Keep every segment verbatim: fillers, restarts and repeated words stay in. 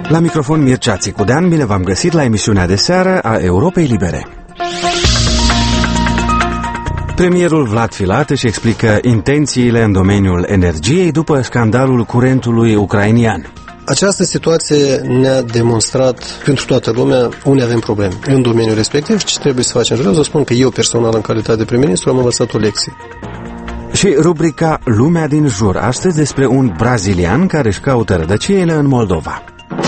La microfon Mircea Țicudean, bine v-am găsit la emisiunea de seară a Europei Libere. Premierul Vlad Filat își explică intențiile în domeniul energiei după scandalul curentului ucrainian. Această situație ne-a demonstrat pentru toată lumea unde avem probleme în domeniul respectiv și ce trebuie să facem. Vreau să spun că eu personal, în calitate de prim-ministru, am învățat o lecție. Și rubrica Lumea din jur, astăzi despre un brazilian care își caută rădăcinile în Moldova.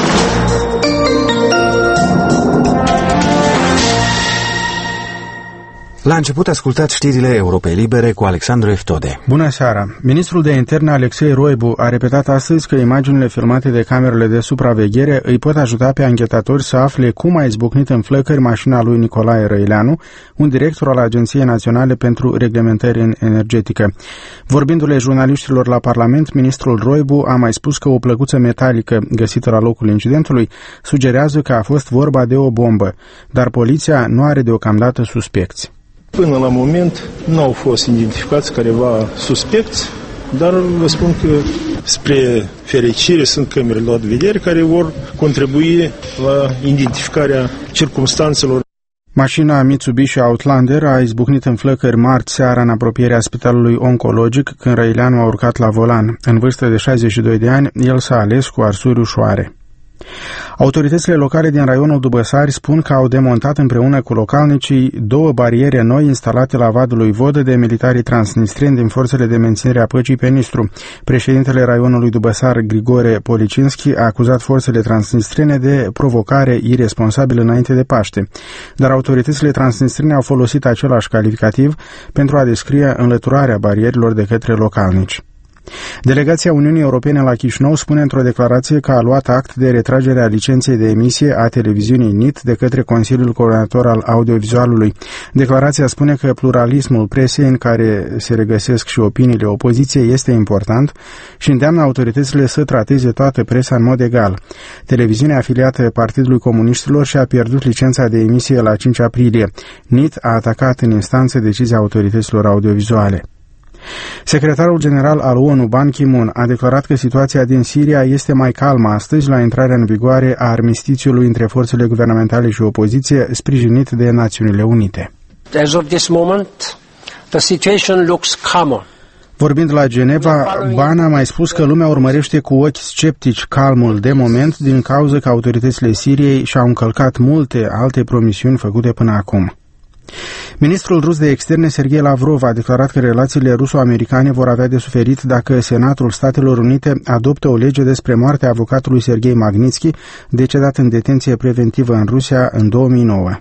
La început ascultați știrile Europei Libere cu Alexandru Eftode. Bună seara! Ministrul de Interne Alexei Roibu a repetat astăzi că imaginile filmate de camerele de supraveghere îi pot ajuta pe anchetatori să afle cum a izbucnit în flăcări mașina lui Nicolae Răileanu, un director al Agenției Naționale pentru Reglementări în Energetică. Vorbindu-le jurnaliștilor la Parlament, ministrul Roibu a mai spus că o plăcuță metalică găsită la locul incidentului sugerează că a fost vorba de o bombă, dar poliția nu are deocamdată suspecți. Până la moment nu au fost identificați careva suspecți, dar vă spun că spre fericire sunt camerele luate vedere care vor contribui la identificarea circumstanțelor. Mașina Mitsubishi Outlander a izbucnit în flăcări marți seara în apropierea spitalului oncologic când Răileanu a urcat la volan. În vârstă de șaizeci și doi de ani, el s-a ales cu arsuri ușoare. Autoritățile locale din raionul Dubăsari spun că au demontat împreună cu localnicii două bariere noi instalate la vadului Vodă de militarii transnistreni din forțele de menținere a păcii pe Nistru. Președintele raionului Dubăsar, Grigore Policinski, a acuzat forțele transnistrene de provocare iresponsabilă înainte de Paște, dar autoritățile transnistrene au folosit același calificativ pentru a descrie înlăturarea barierilor de către localnici. Delegația Uniunii Europene la Chișinău spune într-o declarație că a luat act de retragere a licenței de emisie a televiziunii N I T de către Consiliul Coordonator al Audiovizualului. Declarația spune că pluralismul presei, în care se regăsesc și opiniile opoziției, este important și îndeamnă autoritățile să trateze toată presa în mod egal. Televiziunea afiliată Partidului Comuniștilor și-a pierdut licența de emisie la cinci aprilie. N I T a atacat în instanță decizia autorităților audiovizuale. Secretarul general al O N U, Ban Ki-moon, a declarat că situația din Siria este mai calmă astăzi la intrarea în vigoare a armistițiului între forțele guvernamentale și opoziție, sprijinit de Națiunile Unite. As of this moment, the situation looks calmer. Vorbind la Geneva, Ban a mai spus că lumea urmărește cu ochi sceptici calmul de moment din cauza că autoritățile Siriei și-au încălcat multe alte promisiuni făcute până acum. Ministrul rus de externe Sergei Lavrov a declarat că relațiile ruso-americane vor avea de suferit dacă Senatul Statelor Unite adoptă o lege despre moartea avocatului Sergei Magnitsky, decedat în detenție preventivă în Rusia în două mii nouă.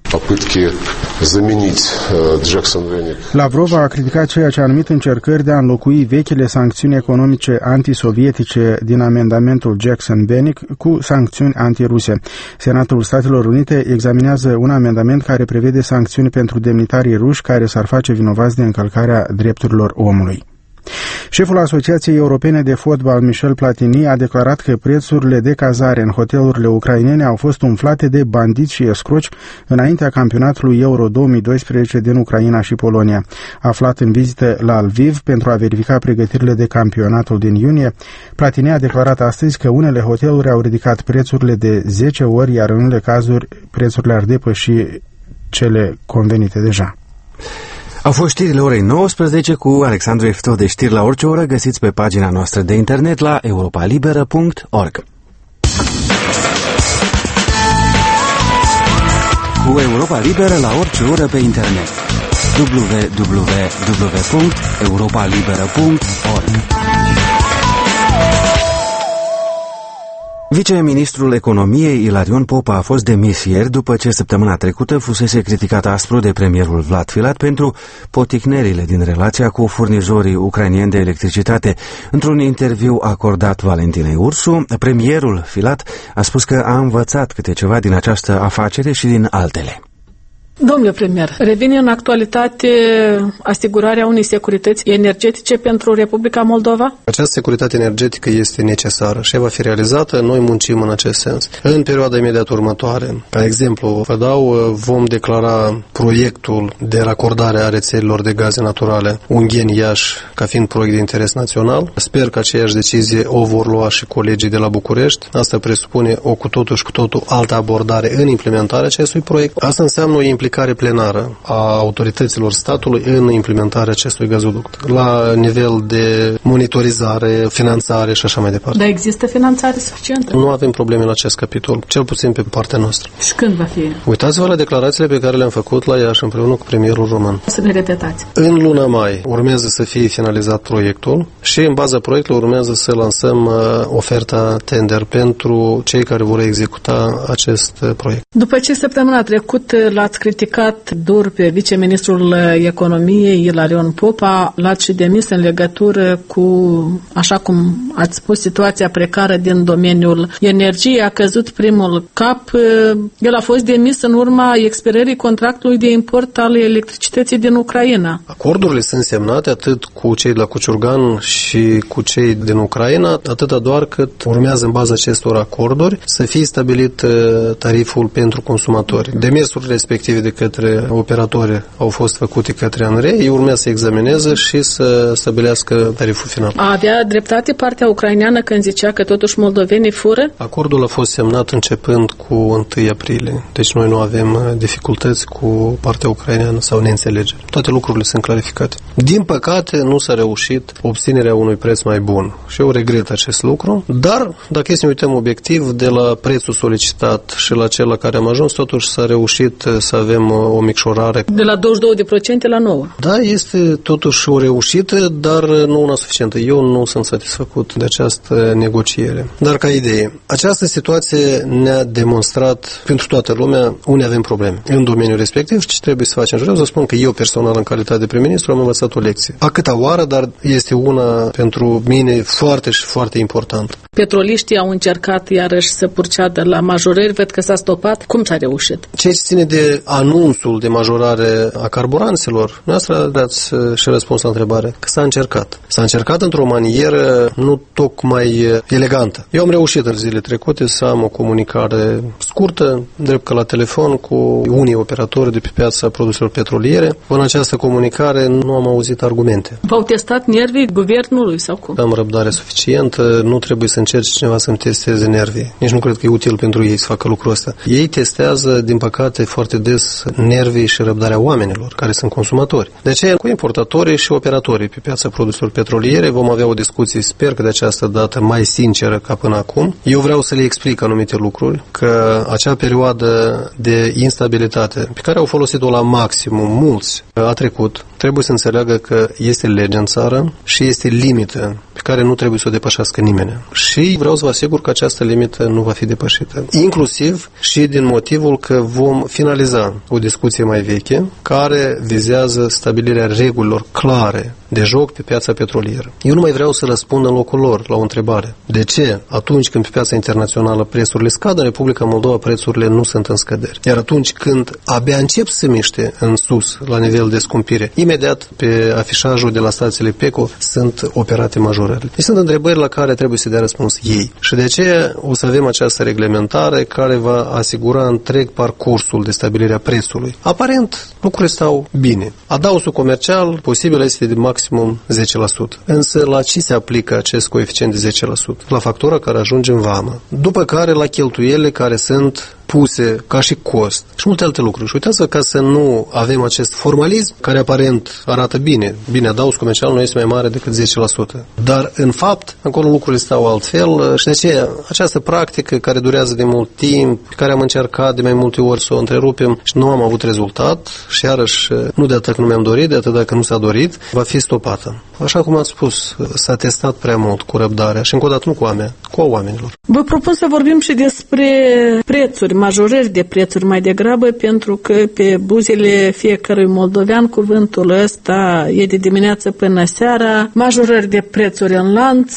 Lavrov a criticat ceea ce a numit încercări de a înlocui vechile sancțiuni economice antisovietice din amendamentul Jackson-Bennick cu sancțiuni antiruse. Senatul Statelor Unite examinează un amendament care prevede sancțiuni pentru demnitarii ruși care s-ar face vinovați de încălcarea drepturilor omului. Șeful Asociației Europene de Fotbal, Michel Platini, a declarat că prețurile de cazare în hotelurile ucrainene au fost umflate de bandiți și escroci înaintea campionatului Euro două mii doisprezece din Ucraina și Polonia. Aflat în vizită la Lviv pentru a verifica pregătirile de campionatul din iunie, Platini a declarat astăzi că unele hoteluri au ridicat prețurile de zece ori, iar în unele cazuri prețurile ar depăși cele convenite deja. Au fost știrile orei nouăsprezece cu Alexandru Eftode. Știri la orice oră găsiți pe pagina noastră de internet la europa liberă punct org. Cu Europa Liberă la orice oră pe internet. w w w punct europa liberă punct org. Viceministrul Economiei Ilarion Popa a fost demis ieri după ce săptămâna trecută fusese criticat aspru de premierul Vlad Filat pentru poticnerile din relația cu furnizorii ucrainieni de electricitate. Într-un interviu acordat Valentinei Ursu, premierul Filat a spus că a învățat câte ceva din această afacere și din altele. Domnule premier, revine în actualitate asigurarea unei securități energetice pentru Republica Moldova? Această securitate energetică este necesară și va fi realizată. Noi muncim în acest sens. În perioada imediat următoare, ca exemplu, vă dau, vom declara proiectul de racordare a rețelelor de gaze naturale Ungheni-Iași ca fiind proiect de interes național. Sper că aceeași decizie o vor lua și colegii de la București. Asta presupune o cu totul și cu totul altă abordare în implementarea acestui proiect. Asta înseamnă o implicare plenară a autorităților statului în implementarea acestui gazoduct, la nivel de monitorizare, finanțare și așa mai departe. Dar există finanțare suficientă? Nu avem probleme la acest capitol, cel puțin pe partea noastră. Și când va fi? Uitați-vă la declarațiile pe care le-am făcut la Iași împreună cu premierul român. Să le repetați. În luna mai urmează să fie finalizat proiectul și în baza proiectului urmează să lansăm uh, oferta tender pentru cei care vor executa acest uh, proiect. După ce săptămâna trecută l-ați criticat dur pe viceministrul economiei Ilarion Popa, l-ați și demis în legătură cu, așa cum ați spus, situația precară din domeniul energiei. A căzut primul cap. El a fost demis în urma expirării contractului de import al electricității din Ucraina. Acordurile sunt semnate atât cu cei de la Cuciurgan și cu cei din Ucraina, atâta doar cât urmează în baza acestor acorduri să fie stabilit tariful pentru consumatori. Demersurile respective de către operatori au fost făcute către ANRE, ei urmează să examineze și să stabilească tariful final. A avea dreptate partea ucraineană când zicea că totuși moldovenii fură? Acordul a fost semnat începând cu întâi aprilie, deci noi nu avem dificultăți cu partea ucraineană sau neînțelegeri. Toate lucrurile sunt clarificate. Din păcate, nu s-a reușit obținerea unui preț mai bun și eu regret acest lucru, dar dacă e să ne uităm obiectiv, de la prețul solicitat și la cel la care am ajuns, totuși s-a reușit să avem o micșorare. De la douăzeci și două la sută la nouă. Da, este totuși o reușită, dar nu una suficientă. Eu nu sunt satisfăcut de această negociere. Dar ca idee, această situație ne-a demonstrat pentru toată lumea unde avem probleme în domeniul respectiv și ce trebuie să facem. Vreau să spun că eu personal, în calitate de prim-ministru, am învățat o lecție. A câta oară, dar este una pentru mine foarte și foarte importantă. Petroliștii au încercat iarăși să purceadă la majorări, văd că s-a stopat. Cum s-a reușit? Ce ține de anunțul de majorare a carburanților, noastră dați și răspuns la întrebare, că s-a încercat. S-a încercat într-o manieră nu tocmai elegantă. Eu am reușit în zilele trecute să am o comunicare scurtă, drept că la telefon, cu unii operatori de pe piața produselor petroliere. În această comunicare nu am auzit argumente. V-au testat nervii guvernului sau cum? Am răbdare suficientă, nu trebuie să încerci cineva să-mi testeze nervii. Nici nu cred că e util pentru ei să facă lucrul ăsta. Ei testează, din păcate, foarte des nervii și răbdarea oamenilor, care sunt consumatori. De aceea, cu importatorii și operatorii pe piața produselor petroliere vom avea o discuție, sper că de această dată mai sinceră ca până acum. Eu vreau să le explic anumite lucruri, că acea perioadă de instabilitate pe care au folosit-o la maximum mulți a trecut, trebuie să înțeleagă că este lege în țară și este limită pe care nu trebuie să o depășească nimeni. Și vreau să vă asigur că această limită nu va fi depășită. Inclusiv și din motivul că vom finaliza o discuție mai veche care vizează stabilirea regulilor clare de joc pe piața petrolieră. Eu nu mai vreau să răspund în locul lor la o întrebare. De ce atunci când pe piața internațională prețurile scad, în Republica Moldova prețurile nu sunt în scădere? Iar atunci când abia încep să miște în sus la nivel de scumpire, imediat pe afișajul de la stațiile PECO sunt operate majorările. Deci sunt întrebări la care trebuie să dea răspuns ei. Și de aceea o să avem această reglementare care va asigura întreg parcursul de stabilire a prețului. Aparent, lucrurile stau bine. Adausul comercial posibil este de maximum zece la sută. Însă la ce se aplică acest coeficient de zece la sută? La factura care ajunge în vamă. După care la cheltuielile care sunt puse ca și cost și multe alte lucruri. Și uitați-vă, ca să nu avem acest formalism care aparent arată bine. Bine, adaos comercial nu este mai mare decât zece la sută. Dar în fapt, acolo lucrurile stau altfel și de aceea această practică care durează de mult timp, pe care am încercat de mai multe ori să o întrerupem și nu am avut rezultat și iarăși nu de atât că nu mi-am dorit, de atât dacă nu s-a dorit, va fi stopată. Așa cum am spus, s-a testat prea mult cu răbdarea și încă o dată nu cu a mea, cu a oamenilor. Vă propun să vorbim și despre prețuri. prețuri, majorări de prețuri mai degrabă, pentru că pe buzele fiecărui moldovean cuvântul ăsta e de dimineață până seara, majorări de prețuri în lanț,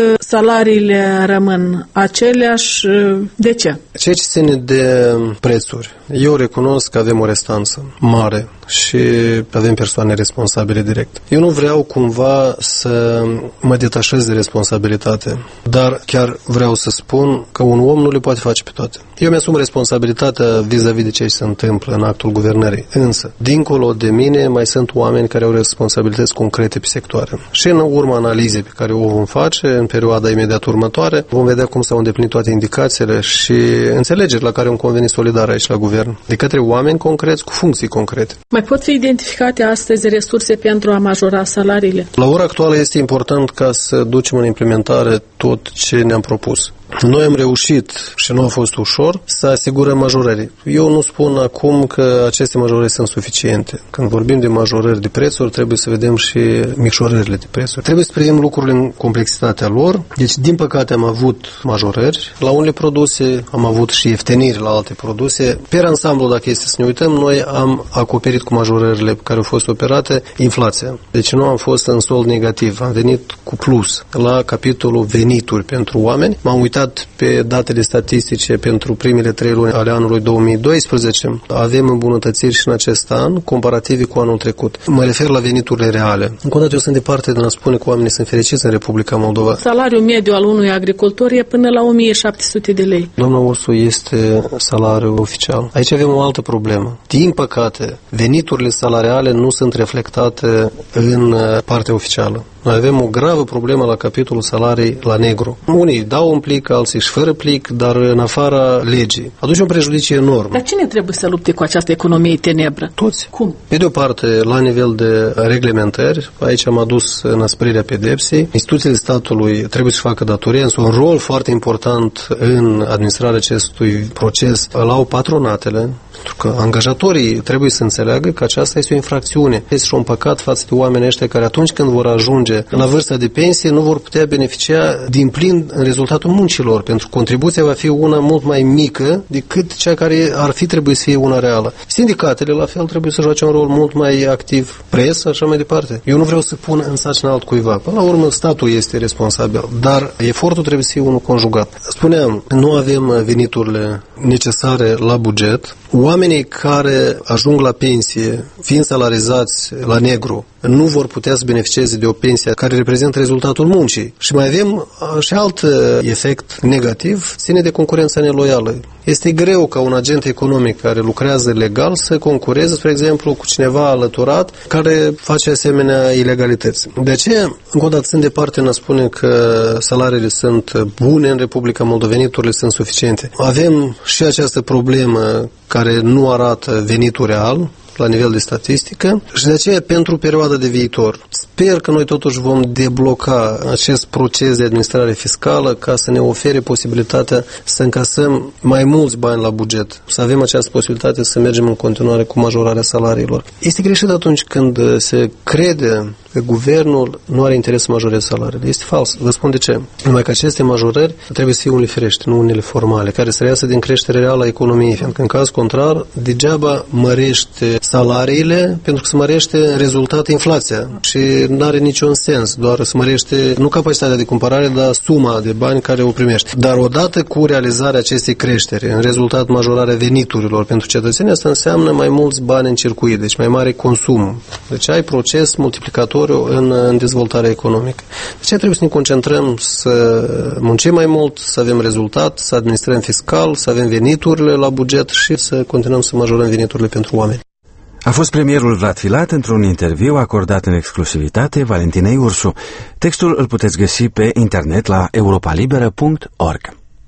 salariile rămân aceleași. De ce? Ceea ce ține de prețuri, eu recunosc că avem o restanță mare și avem persoane responsabile direct. Eu nu vreau cumva să mă detașez de responsabilitate, dar chiar vreau să spun că un om nu le poate face pe toate. Eu mi-asum responsabilitatea vis-a-vis de ce se întâmplă în actul guvernării, însă, dincolo de mine, mai sunt oameni care au responsabilități concrete pe sectoare. Și în urma analizei pe care o vom face în perioada imediat următoare, vom vedea cum s-au îndeplinit toate indicațiile și înțelegeri la care am convenit solidar aici la guvern, de către oameni concreți cu funcții concrete. Mai pot fi identificate astăzi resurse pentru a majora salariile? La ora actuală este important ca să ducem în implementare tot ce ne-am propus. Noi am reușit, și nu a fost ușor, să asigurăm majorări. Eu nu spun acum că aceste majorări sunt suficiente. Când vorbim de majorări de prețuri, trebuie să vedem și micșorările de prețuri. Trebuie să privim lucrurile în complexitatea lor. Deci, din păcate, am avut majorări la unele produse, am avut și iefteniri la alte produse. Per ansamblu, dacă este să ne uităm, noi am acoperit cu majorările care au fost operate inflația. Deci nu am fost în sold negativ, am venit cu plus la capitolul venituri pentru oameni. M-am uitat pe datele statistice pentru primele trei luni ale anului două mii doisprezece. Avem îmbunătățiri și în acest an, comparative cu anul trecut. Mă refer la veniturile reale. Încă o dată, eu sunt departe de a spune că oamenii sunt fericiți în Republica Moldova. Salariul mediu al unui agricultor e până la o mie șapte sute de lei. Doamna Ursu, este salariul oficial. Aici avem o altă problemă. Din păcate, veniturile salariale nu sunt reflectate în partea oficială. Noi avem o gravă problemă la capitolul salarii la negru. Unii dau un plic, alții și fără plic, dar în afara legii. Aduce un prejudiciu enorm. Dar cine trebuie să lupte cu această economie tenebră? Toți. Cum? Pe de o parte, la nivel de reglementări, aici am adus înăsprirea pedepsei. Instituțiile statului trebuie să facă datorie, însă un rol foarte important în administrarea acestui proces l-au patronatele, pentru că angajatorii trebuie să înțeleagă că aceasta este o infracțiune. Este și un păcat față de oamenii ăștia care atunci când vor ajunge la vârsta de pensie nu vor putea beneficia din plin în rezultatul muncilor, pentru că contribuția va fi una mult mai mică decât cea care ar fi trebuit să fie una reală. Sindicatele, la fel, trebuie să joace un rol mult mai activ, presă, așa mai departe. Eu nu vreau să pun în sarcină altcuiva. Până la urmă, statul este responsabil, dar efortul trebuie să fie unul conjugat. Spuneam, nu avem veniturile necesare la buget. Oamenii care ajung la pensie, fiind salarizați la negru, nu vor putea să beneficieze de o pensie care reprezintă rezultatul muncii. Și mai avem și alt efect negativ, ține de concurența neloială. Este greu ca un agent economic care lucrează legal să concureze, spre exemplu, cu cineva alăturat care face asemenea ilegalități. De aceea, încă o dată, sunt departe în a spune că salariile sunt bune în Republica Moldova, veniturile sunt suficiente. Avem și această problemă care nu arată venitul real la nivel de statistică și de aceea pentru perioada de viitor sper că noi totuși vom debloca acest proces de administrare fiscală ca să ne ofere posibilitatea să încasăm mai mulți bani la buget, să avem această posibilitate să mergem în continuare cu majorarea salariilor. Este greșit atunci când se crede că guvernul nu are interes să majoreze salariile. Este fals. Vă spun de ce. Numai că aceste majorări trebuie să fie unele firești, nu unele formale, care să reiasă din creșterea reală a economiei, fiindcă în caz contrar, degeaba mărește salariile, pentru că se mărește rezultat inflația și nu are niciun sens, doar se mărește nu capacitatea de cumpărare, dar suma de bani care o primești. Dar odată cu realizarea acestei creșteri, în rezultat majorarea veniturilor pentru cetățeni, asta înseamnă mai mulți bani în circuit, deci mai mare consum. Deci ai proces multiplicatoriu în, în dezvoltarea economică. De aceea trebuie să ne concentrăm să muncim mai mult, să avem rezultat, să administrăm fiscal, să avem veniturile la buget și să continuăm să majorăm veniturile pentru oameni. A fost premierul Vlad Filat într-un interviu acordat în exclusivitate Valentinei Ursu. Textul îl puteți găsi pe internet la europa liberă punct org.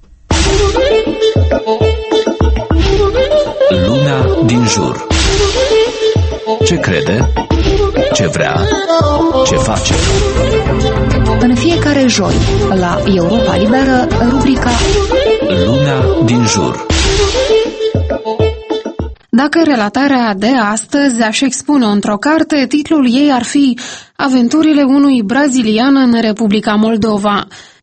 Lumea din jur. Ce crede? Ce vrea? Ce face? În fiecare joi, la Europa Liberă, rubrica Lumea din jur. Dacă relatarea de astăzi aș expune-o într-o carte, titlul ei ar fi Aventurile unui brazilian în Republica Moldova.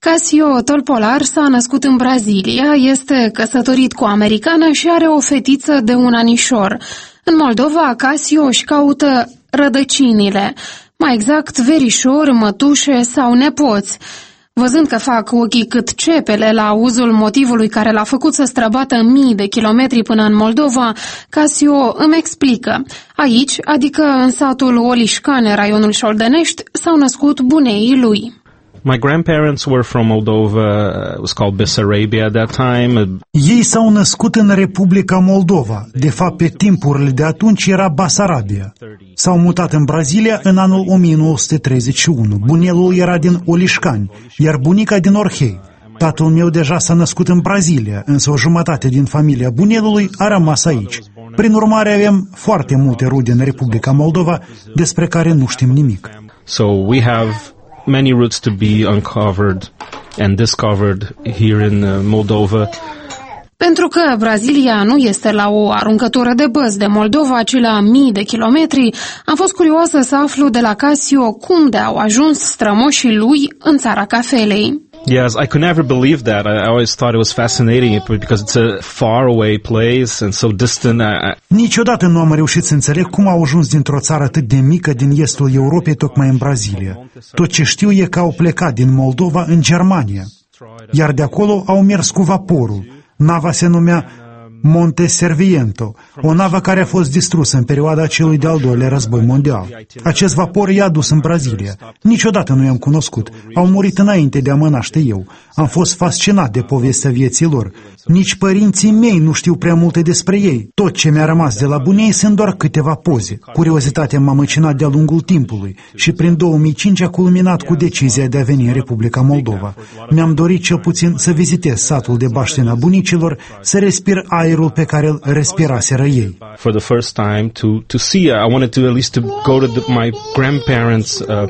Casio Tolpolar s-a născut în Brazilia, este căsătorit cu o americană și are o fetiță de un anișor. În Moldova, Casio își caută rădăcinile, mai exact verișori, mătușe sau nepoți. Văzând că fac ochii cât cepele la auzul motivului care l-a făcut să străbată mii de kilometri până în Moldova, Casio îmi explică. Aici, adică în satul Olișcan, raionul Șoldănești, s-au născut buneii lui. My grandparents were from Moldova. It was called Bessarabia at that time. Ei s-au născut în Republica Moldova. De fapt, pe timpurile de atunci era Basarabia. S-au mutat în Brazilia în anul o mie nouă sute treizeci și unu. Bunelul era din Olișcani, iar bunica din Orhei. Tatăl meu deja s-a născut în Brazilia, însă o jumătate din familia bunelului a rămas aici. Prin urmare, avem foarte multe rude în Republica Moldova despre care nu știm nimic. So we have many roots to be uncovered and discovered here in Moldova. Pentru că Brazilia nu este la o aruncătură de băz de Moldova, ci la mii de kilometri, am fost curioasă să aflu de la Casio cum de au ajuns strămoșii lui în țara cafelei. Yes, I could never believe that. I always thought it was fascinating because it's a far away place and so distant. I... Niciodată nu am reușit să înțeleg cum au ajuns dintr-o țară atât de mică din estul Europei tocmai în Brazilia. Tot ce știu e că au plecat din Moldova în Germania, iar de acolo au mers cu vaporul. Nava se numea Monte Serviento, o navă care a fost distrusă în perioada celui de-al doilea război mondial. Acest vapor i-a dus în Brazilia. Niciodată nu i-am cunoscut. Au murit înainte de a mă naște eu. Am fost fascinat de povestea vieții lor. Nici părinții mei nu știu prea multe despre ei. Tot ce mi-a rămas de la bunei sunt doar câteva poze. Curiozitatea m-a măcinat de-a lungul timpului și prin două mii cinci a culminat cu decizia de a veni în Republica Moldova. Mi-am dorit cel puțin să vizitez satul de baștina bunicilor, să respir aerul pe care îl respiraseră ei. For the first time to to see, I wanted to at least to go to the, my grandparents' uh,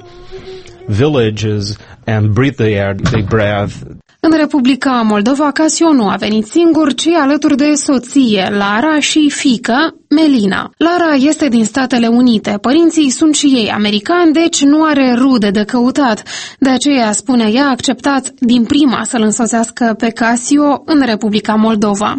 villages and breathe the air they breathe. În Republica Moldova, Casio nu a venit singur, ci alături de soție, Lara, și fiică, Melina. Lara este din Statele Unite. Părinții sunt și ei americani, deci nu are rude de căutat. De aceea, spune ea, a acceptat din prima să-l însoțească pe Casio în Republica Moldova.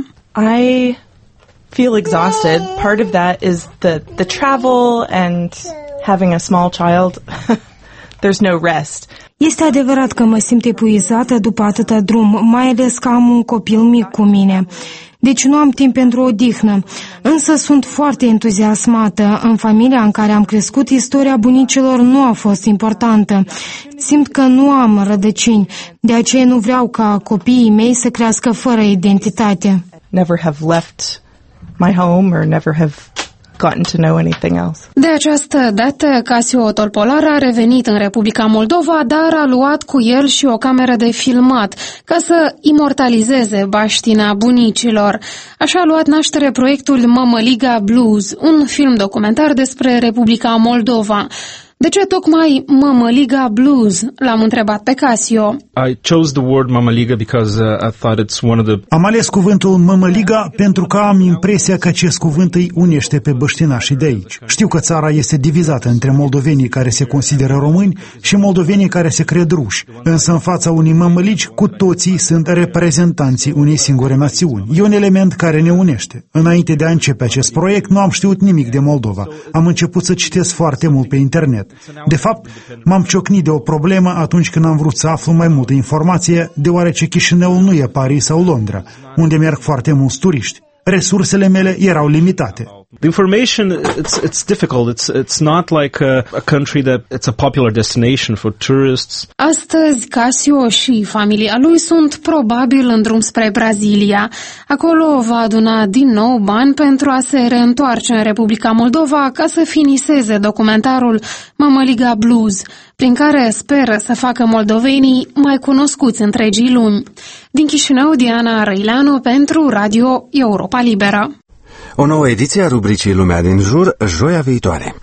I feel exhausted. Part of that is the the travel and having a small child. There's no rest. Este adevărat că mă simt epuizată după atâta drum, mai ales că am un copil mic cu mine. Deci nu am timp pentru odihnă, însă sunt foarte entuziasmată. În familia în care am crescut, istoria bunicilor nu a fost importantă. Simt că nu am rădăcini, de aceea nu vreau ca copiii mei să crească fără identitate. Never have left my home or never have gotten to know anything else. De această dată, Casio Tolpolar a revenit în Republica Moldova, dar a luat cu el și o cameră de filmat, ca să imortalizeze baștina bunicilor. Așa a luat naștere proiectul Mămăliga Blues, un film documentar despre Republica Moldova. De ce tocmai Mămăliga Blues? L-am întrebat pe Casio. I chose the word Mămăliga because uh, I thought it's one of the... Am ales cuvântul Mămăliga pentru că am impresia că acest cuvânt îi unește pe băștinașii de aici. Știu că țara este divizată între moldovenii care se consideră români și moldovenii care se cred ruși. Însă în fața unei mămăligi, cu toții sunt reprezentanții unei singure națiuni. E un element care ne unește. Înainte de a începe acest proiect, nu am știut nimic de Moldova. Am început să citesc foarte mult pe internet. De fapt, m-am ciocnit de o problemă atunci când am vrut să aflu mai multă informație, deoarece Chișinăul nu e Paris sau Londra, unde merg foarte mulți turiști. Resursele mele erau limitate. The information, it's it's difficult. It's it's not like a, a country that it's a popular destination for tourists. Astăzi, Casio și familia lui sunt probabil în drum spre Brazilia. Acolo va aduna din nou bani pentru a se reîntoarce în Republica Moldova ca să finiseze documentarul Mămăliga Blues, prin care speră să facă moldovenii mai cunoscuți întregii lumi. Din Chișinău, Diana Răileanu pentru Radio Europa Liberă. O nouă ediție a rubricii Lumea din Jur, joia viitoare.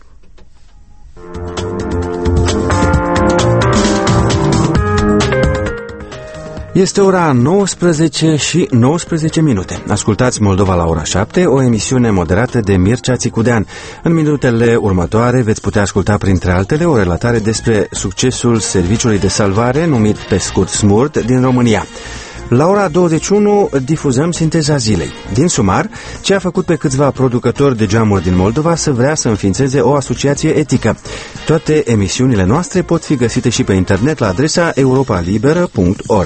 Este ora nouăsprezece și nouăsprezece minute. Ascultați Moldova la ora șapte, o emisiune moderată de Mircea Țicudean. În minutele următoare veți putea asculta, printre altele, o relatare despre succesul serviciului de salvare, numit pe scurt SMURD, din România. La ora douăzeci și unu difuzăm Sinteza zilei. Din sumar, ce a făcut pe câțiva producători de geamuri din Moldova să vrea să înființeze o asociație etică. Toate emisiunile noastre pot fi găsite și pe internet la adresa europa liberă punct org.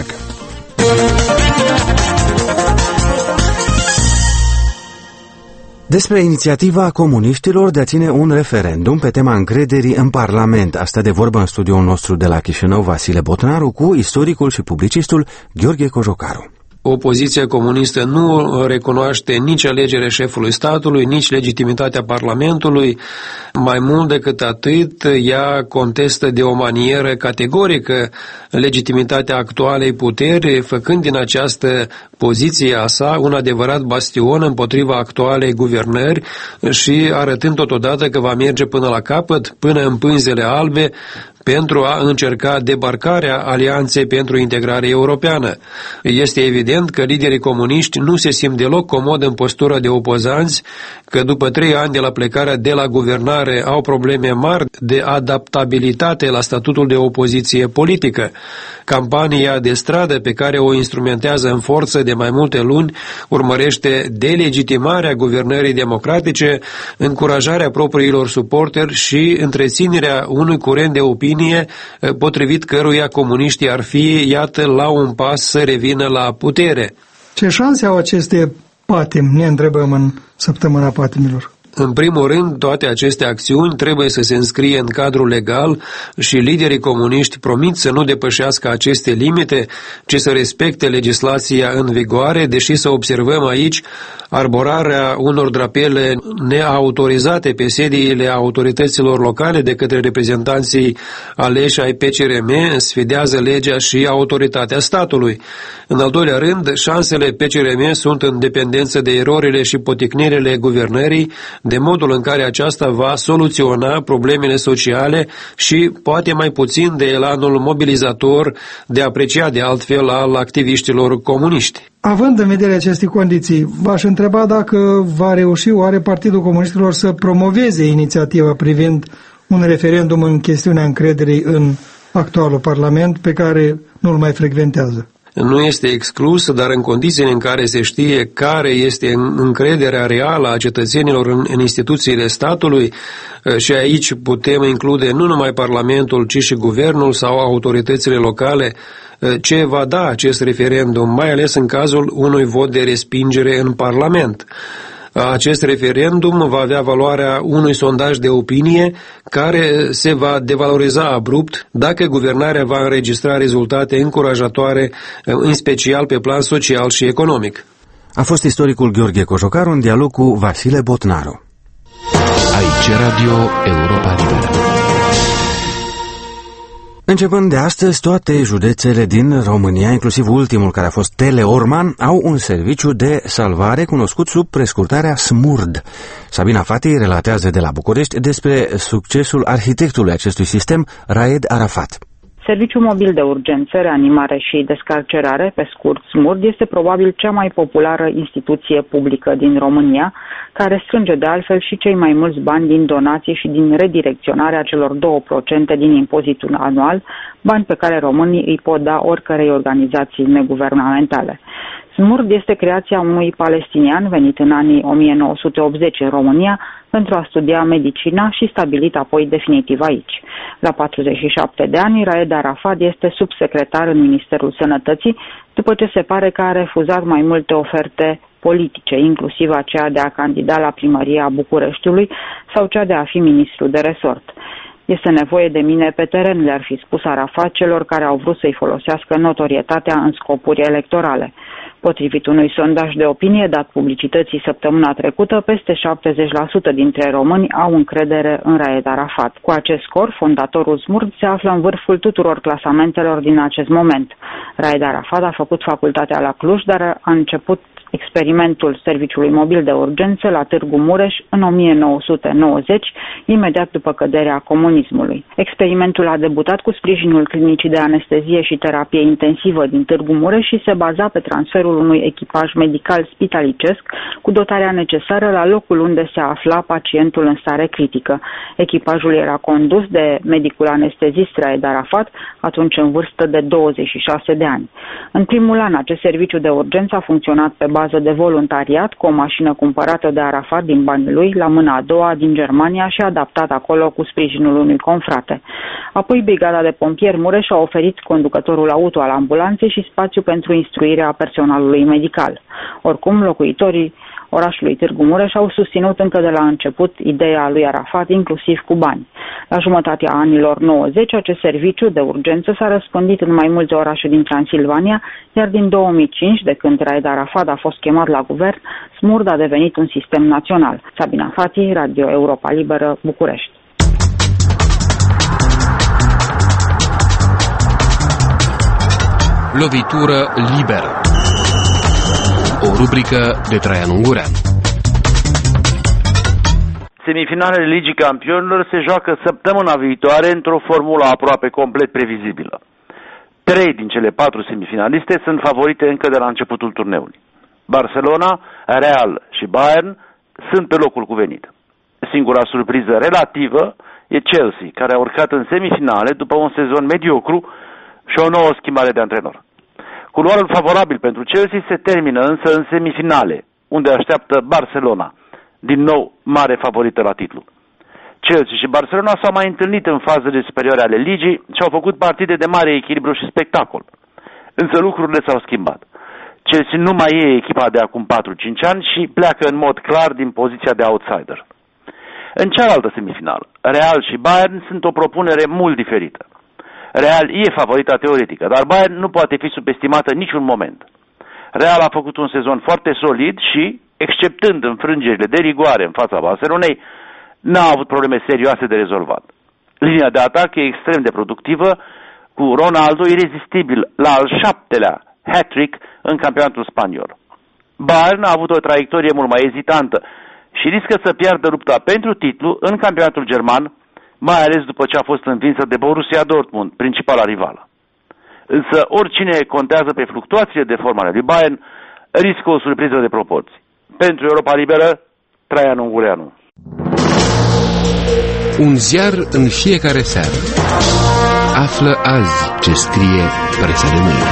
Despre inițiativa comuniștilor de a ține un referendum pe tema încrederii în Parlament. Asta de vorbă în studioul nostru de la Chișinău, Vasile Botnaru, cu istoricul și publicistul Gheorghe Cojocaru. Opoziția comunistă nu recunoaște nici alegerea șefului statului, nici legitimitatea Parlamentului. Mai mult decât atât, ea contestă de o manieră categorică legitimitatea actualei puteri, făcând din această poziție a sa un adevărat bastion împotriva actualei guvernări și arătând totodată că va merge până la capăt, până în pânzele albe, pentru a încerca debarcarea Alianței pentru Integrare Europeană. Este evident că liderii comuniști nu se simt deloc comod în postura de opozanți, că după trei ani de la plecarea de la guvernare au probleme mari de adaptabilitate la statutul de opoziție politică. Campania de stradă pe care o instrumentează în forță de mai multe luni urmărește delegitimarea guvernării democratice, încurajarea propriilor suporteri și întreținerea unui curent de opinie potrivit căruia comuniștii ar fi, iată, la un pas să revină la putere. Ce șanse au aceste patimi, ne întrebăm în săptămâna patimilor? În primul rând, toate aceste acțiuni trebuie să se înscrie în cadrul legal și liderii comuniști promit să nu depășească aceste limite, ci să respecte legislația în vigoare, deși să observăm aici arborarea unor drapele neautorizate pe sediile autorităților locale de către reprezentanții aleși ai P C R M, sfidează legea și autoritatea statului. În al doilea rând, șansele P C R M sunt în dependență de erorile și poticnirile guvernării, de modul în care aceasta va soluționa problemele sociale și poate mai puțin de elanul mobilizator de apreciat de altfel al activiștilor comuniști. Având în vedere aceste condiții, v-aș întreba dacă va reuși oare Partidul Comuniștilor să promoveze inițiativa privind un referendum în chestiunea încrederii în actualul Parlament pe care nu-l mai frecventează. Nu este exclus, dar în condițiile în care se știe care este încrederea reală a cetățenilor în, în instituțiile statului, și aici putem include nu numai Parlamentul, ci și Guvernul sau autoritățile locale, ce va da acest referendum, mai ales în cazul unui vot de respingere în Parlament. Acest referendum va avea valoarea unui sondaj de opinie care se va devaloriza abrupt dacă guvernarea va înregistra rezultate încurajatoare, în special pe plan social și economic. A fost istoricul Gheorghe Cojocaru în dialog cu Vasile Botnaru. Aici Radio Europa Liberă. Începând de astăzi, toate județele din România, inclusiv ultimul care a fost Teleorman, au un serviciu de salvare cunoscut sub prescurtarea SMURD. Sabina Fati relatează de la București despre succesul arhitectului acestui sistem, Raed Arafat. Serviciul mobil de urgență, reanimare și descarcerare, pe scurt SMURD, este probabil cea mai populară instituție publică din România, care strânge de altfel și cei mai mulți bani din donații și din redirecționarea celor două la sută din impozitul anual, bani pe care românii îi pot da oricărei organizații neguvernamentale. SMURD este creația unui palestinian venit în anii o mie nouă sute optzeci în România pentru a studia medicina și stabilit apoi definitiv aici. La patruzeci și șapte de ani, Raed Arafat este subsecretar în Ministerul Sănătății, după ce se pare că a refuzat mai multe oferte politice, inclusiv aceea de a candida la primăria Bucureștiului sau cea de a fi ministru de resort. Este nevoie de mine pe teren, le-ar fi spus Arafat celor care au vrut să-i folosească notorietatea în scopuri electorale. Potrivit unui sondaj de opinie dat publicității săptămâna trecută, peste șaptezeci la sută dintre români au încredere în Raed Arafat. Cu acest scor, fondatorul SMURD se află în vârful tuturor clasamentelor din acest moment. Raed Arafat a făcut facultatea la Cluj, dar a început experimentul Serviciului Mobil de Urgență la Târgu Mureș în o mie nouă sute nouăzeci, imediat după căderea comunismului. Experimentul a debutat cu sprijinul Clinicii de Anestezie și Terapie Intensivă din Târgu Mureș și se baza pe transferul unui echipaj medical spitalicesc cu dotarea necesară la locul unde se afla pacientul în stare critică. Echipajul era condus de medicul anestezist Raed Arafat, atunci în vârstă de douăzeci și șase de ani. În primul an, acest serviciu de urgență a funcționat pe bază de voluntariat, cu o mașină cumpărată de Arafat din banii lui, la mâna a doua din Germania și adaptat acolo cu sprijinul unui confrate. Apoi, Brigada de Pompieri Mureș a oferit conducătorul auto al ambulanței și spațiu pentru instruirea personalului medical. Oricum, locuitorii orașului Târgu Mureș au susținut încă de la început ideea lui Arafat, inclusiv cu bani. La jumătatea anilor nouăzeci, acest serviciu de urgență s-a răspândit în mai multe orașe din Transilvania, iar din două mii cinci, de când Raed Arafat a fost chemat la guvern, SMURD a devenit un sistem național. Sabina Fati, Radio Europa Liberă, București. Lovitură liberă. O rubrică de Traian Ungurean. Semifinalele Ligii Campionilor se joacă săptămâna viitoare într-o formulă aproape complet previzibilă. Trei din cele patru semifinaliste sunt favorite încă de la începutul turneului. Barcelona, Real și Bayern sunt pe locul cuvenit. Singura surpriză relativă e Chelsea, care a urcat în semifinale după un sezon mediocru și o nouă schimbare de antrenor. Culoarul favorabil pentru Chelsea se termină însă în semifinale, unde așteaptă Barcelona, din nou mare favorită la titlu. Chelsea și Barcelona s-au mai întâlnit în fazele superioare ale ligii și au făcut partide de mare echilibru și spectacol. Însă lucrurile s-au schimbat. Chelsea nu mai e echipa de acum patru cinci ani și pleacă în mod clar din poziția de outsider. În cealaltă semifinală, Real și Bayern sunt o propunere mult diferită. Real e favorita teoretică, dar Bayern nu poate fi subestimată în niciun moment. Real a făcut un sezon foarte solid și, exceptând înfrângerile de rigoare în fața Barcelonei, n-a avut probleme serioase de rezolvat. Linia de atac e extrem de productivă, cu Ronaldo irezistibil la al șaptelea hat-trick în campionatul spaniol. Bayern a avut o traiectorie mult mai ezitantă și riscă să piardă lupta pentru titlu în campionatul german, mai ales după ce a fost învinsă de Borussia Dortmund, principala rivală. Însă oricine contează pe fluctuațiile de formă ale lui Bayern, riscă o surpriză de proporții. Pentru Europa Liberă, Traian Ungureanu. Un ziar în fiecare seară. Află azi ce scrie presa de mâine.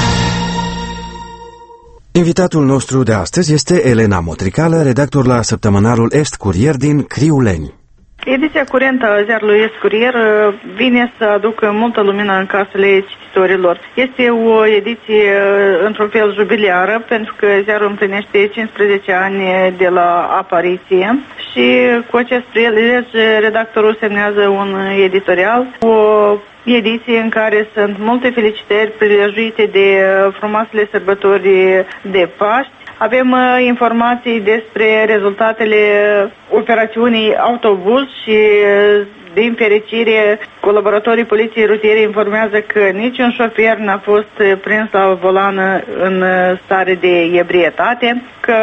Invitatul nostru de astăzi este Elena Motricală, redactor la săptămânarul Est Curier din Criuleni. Ediția curentă a ziarului Est Curier vine să aducă multă lumină în casele cititorilor. Este o ediție într-un fel jubiliară, pentru că ziarul împlinește cincisprezece ani de la apariție și cu acest prilej redactorul semnează un editorial, o ediție în care sunt multe felicitări prilejuite de frumoasele sărbători de Paști. Avem uh, informații despre rezultatele operațiunii Autobuz și, uh, din fericire, colaboratorii poliției rutiere informează că niciun șofer n-a fost prins la volan în stare de ebrietate, că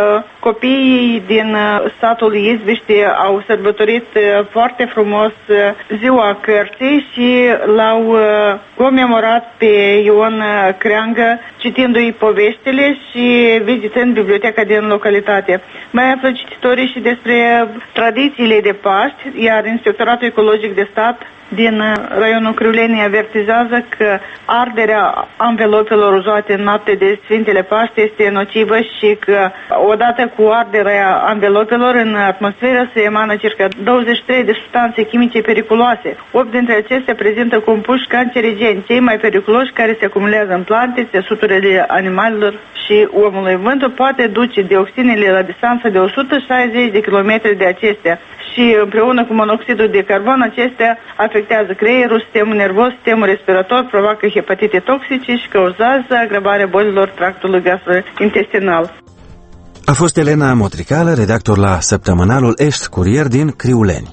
copiii din satul Izbiște au sărbătorit foarte frumos ziua cărții și l-au comemorat pe Ion Creangă, citindu-i poveștile și vizitând biblioteca din localitate. Mai află cititorii și despre tradițiile de Paști, iar Inspectoratul Ecologic de Stat din raionul Criuleni avertizează că arderea anvelopelor uzate în noapte de Sfintele Paște este nocivă și că odată cu arderea anvelopelor în atmosferă se emană circa douăzeci și trei de substanțe chimice periculoase. opt dintre acestea prezintă compuși cancerigeni, cei mai periculoși care se acumulează în plante, țesuturile animalelor și omului. Vântul poate duce dioxinele la distanță de o sută șaizeci de kilometri de acestea și împreună cu monoxidul de carbon acestea afectează creierul, sistemul nervos, sistemul respirator, provoacă hepatite toxice și cauzează agravarea bolilor tractului gastrointestinal. A fost Elena Motricală, redactor la săptămânalul Est Curier din Criuleni.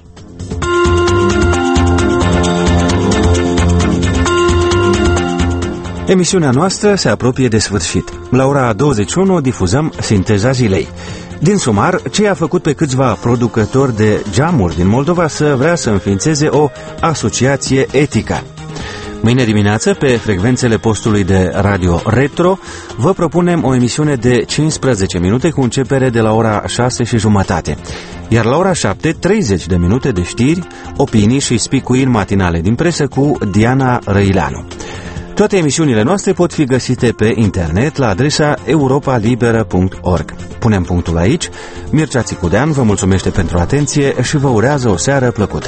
Emisiunea noastră se apropie de sfârșit. La ora douăzeci și unu difuzăm Sinteza zilei. Din sumar, ce a făcut pe câțiva producători de geamuri din Moldova să vrea să înființeze o asociație etică. Mâine dimineață, pe frecvențele postului de radio Retro, vă propunem o emisiune de cincisprezece minute cu începere de la ora șase și jumătate. Iar la ora șapte, treizeci de minute de știri, opinii și spicuiri matinale din presă cu Diana Răileanu. Toate emisiunile noastre pot fi găsite pe internet la adresa europa liberă punct org. Punem punctul aici. Mircea Țicudean vă mulțumește pentru atenție și vă urează o seară plăcută.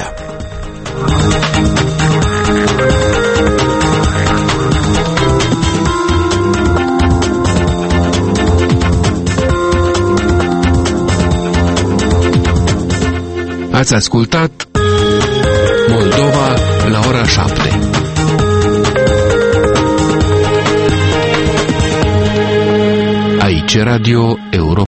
Ați ascultat Moldova la ora șapte. Aici Radio Europa.